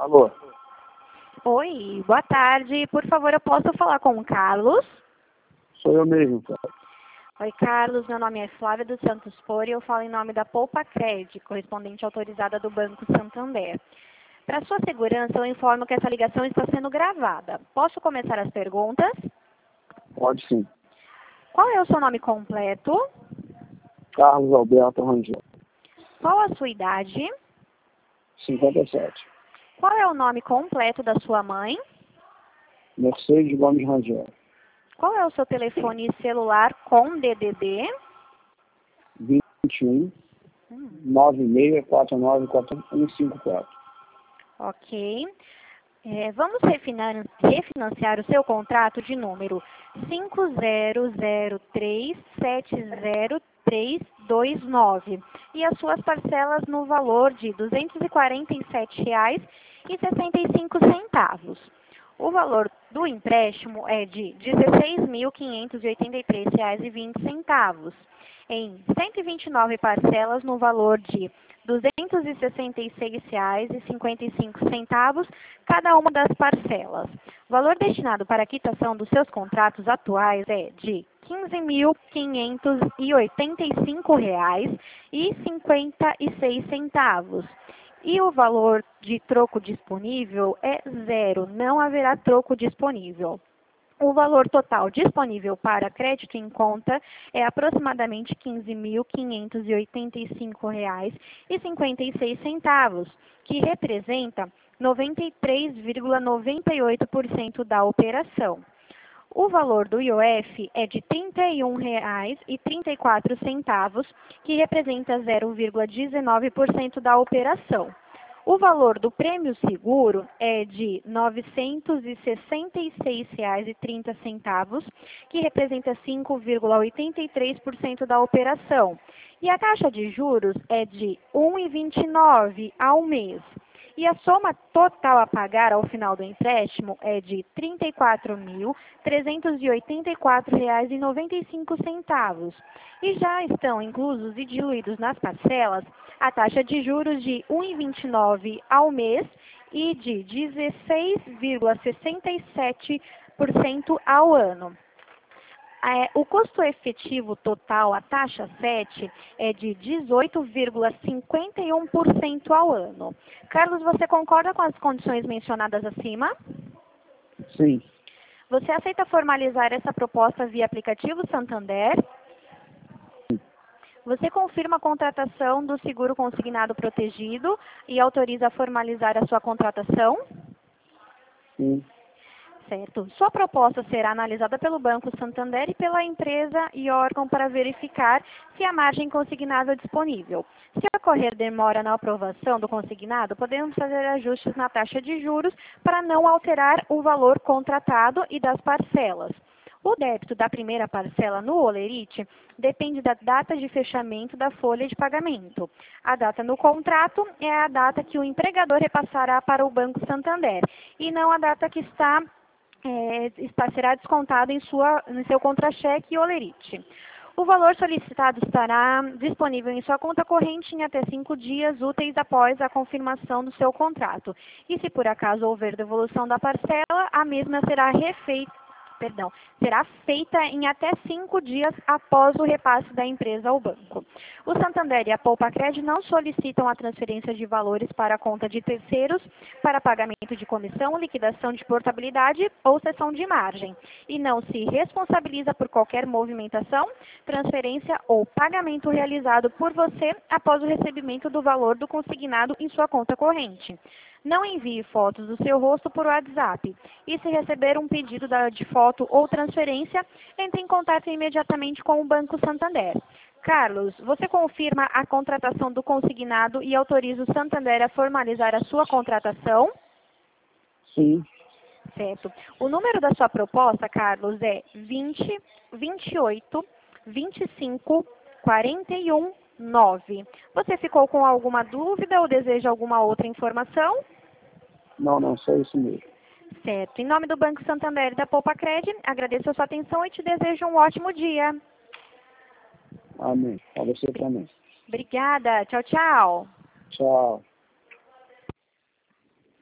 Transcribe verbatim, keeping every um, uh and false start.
Alô? Oi, boa tarde. Por favor, eu posso falar com o Carlos? Sou eu mesmo, cara. Oi, Carlos. Meu nome é Flávia dos Santos Fora e eu falo em nome da Poupa Cred, correspondente autorizada do Banco Santander. Para sua segurança, eu informo que essa ligação está sendo gravada. Posso começar as perguntas? Pode sim. Qual é o seu nome completo? Carlos Alberto Rangel. Qual a sua idade? cinquenta e sete. Qual é o nome completo da sua mãe? Mercedes Gomes Rangel. Qual é o seu telefone celular com D D D? vinte e um, Hum, nove seis quatro nove quatro um cinco quatro. ok. É, vamos refinan- refinanciar o seu contrato de número cinco zero zero três sete zero três dois nove e as suas parcelas no valor de duzentos e quarenta e sete reais e sessenta e cinco centavos. O valor do empréstimo é de dezesseis mil quinhentos e oitenta e três reais e vinte centavos, em cento e vinte e nove parcelas no valor de duzentos e sessenta e seis reais e cinquenta e cinco centavos cada uma das parcelas. O valor destinado para a quitação dos seus contratos atuais é de quinze mil quinhentos e oitenta e cinco reais e cinquenta e seis centavos. E o valor de troco disponível é zero, não haverá troco disponível. O valor total disponível para crédito em conta é aproximadamente quinze mil quinhentos e oitenta e cinco reais e cinquenta e seis centavos, que representa noventa e três vírgula noventa e oito por cento da operação. O valor do I O F é de trinta e um reais e trinta e quatro centavos, que representa zero vírgula dezenove por cento da operação. O valor do prêmio seguro é de novecentos e sessenta e seis reais e trinta centavos, que representa cinco vírgula oitenta e três por cento da operação. E a taxa de juros é de um vírgula vinte e nove ao mês. E a soma total a pagar ao final do empréstimo é de trinta e quatro mil trezentos e oitenta e quatro reais e noventa e cinco centavos. E já estão inclusos e diluídos nas parcelas a taxa de juros de um vírgula vinte e nove ao mês e de dezesseis vírgula sessenta e sete por cento ao ano. É, o custo efetivo total, a taxa sete, é de dezoito vírgula cinquenta e um por cento ao ano. Carlos, você concorda com as condições mencionadas acima? Sim. Você aceita formalizar essa proposta via aplicativo Santander? Você confirma a contratação do seguro consignado protegido e autoriza a formalizar a sua contratação? Sim. Certo. Sua proposta será analisada pelo Banco Santander e pela empresa e órgão para verificar se há margem consignada disponível. Se ocorrer demora na aprovação do consignado, podemos fazer ajustes na taxa de juros para não alterar o valor contratado e das parcelas. O débito da primeira parcela no Olerite depende da data de fechamento da folha de pagamento. A data no contrato é a data que o empregador repassará para o Banco Santander e não a data que está É, está, será descontado em, sua, em seu contra-cheque Olerite. O valor solicitado estará disponível em sua conta corrente em até cinco dias úteis após a confirmação do seu contrato. E se por acaso houver devolução da parcela, a mesma será refeita. Perdão, será feita em até cinco dias após o repasse da empresa ao banco. O Santander e a Poupa Cred não solicitam a transferência de valores para a conta de terceiros para pagamento de comissão, liquidação de portabilidade ou cessão de margem e não se responsabiliza por qualquer movimentação, transferência ou pagamento realizado por você após o recebimento do valor do consignado em sua conta corrente. Não envie fotos do seu rosto por WhatsApp. E se receber um pedido de foto ou transferência, entre em contato imediatamente com o Banco Santander. Carlos, você confirma a contratação do consignado e autoriza o Santander a formalizar a sua contratação? Sim. Certo. O número da sua proposta, Carlos, é vinte, vinte e oito, vinte e cinco, quarenta e um, nove. Você ficou com alguma dúvida ou deseja alguma outra informação? Não, não, só isso mesmo. Certo. Em nome do Banco Santander e da Poupa Cred, agradeço a sua atenção e te desejo um ótimo dia. Amém. Para você também. Obrigada. Tchau, tchau. Tchau.